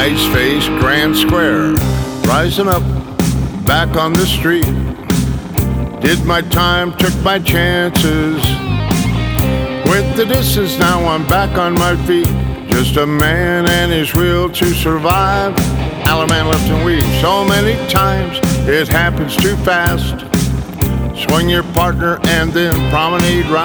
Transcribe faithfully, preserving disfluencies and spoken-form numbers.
Ice face, Grand Square, rising up, back on the street. Did my time, took my chances. With the distance, now I'm back on my feet. Just a man and his will to survive. Alaman lifting weave so many times, it happens too fast. Swing your partner and then promenade right.